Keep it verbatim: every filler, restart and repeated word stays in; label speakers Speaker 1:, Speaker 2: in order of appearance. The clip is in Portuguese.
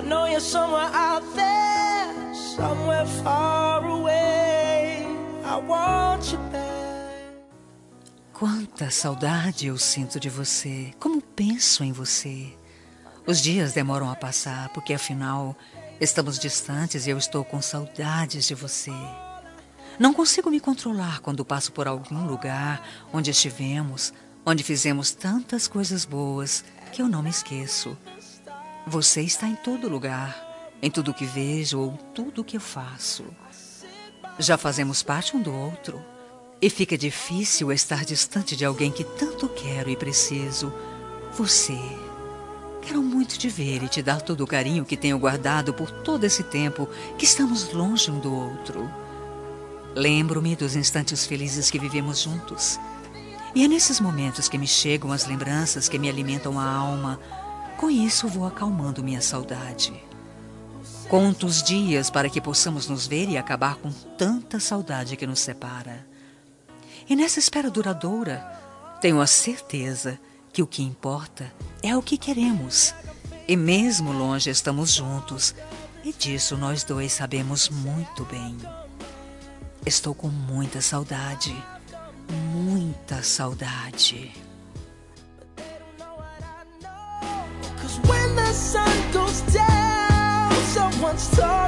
Speaker 1: know you're somewhere out there, somewhere far away. I want you back.
Speaker 2: Quanta saudade eu sinto de você, como penso em você. Os dias demoram a passar, porque afinal estamos distantes e eu estou com saudades de você. Não consigo me controlar quando passo por algum lugar onde estivemos, onde fizemos tantas coisas boas que eu não me esqueço. Você está em todo lugar, em tudo que vejo ou tudo que eu faço. Já fazemos parte um do outro e fica difícil estar distante de alguém que tanto quero e preciso. Você. Quero muito te ver e te dar todo o carinho que tenho guardado por todo esse tempo que estamos longe um do outro. Lembro-me dos instantes felizes que vivemos juntos. E é nesses momentos que me chegam as lembranças que me alimentam a alma. Com isso vou acalmando minha saudade. Conto os dias para que possamos nos ver e acabar com tanta saudade que nos separa. E nessa espera duradoura, tenho a certeza que o que importa é o que queremos. E mesmo longe estamos juntos, e disso nós dois sabemos muito bem. Estou com muita saudade, muita saudade.
Speaker 1: When the sun goes down, someone's talking.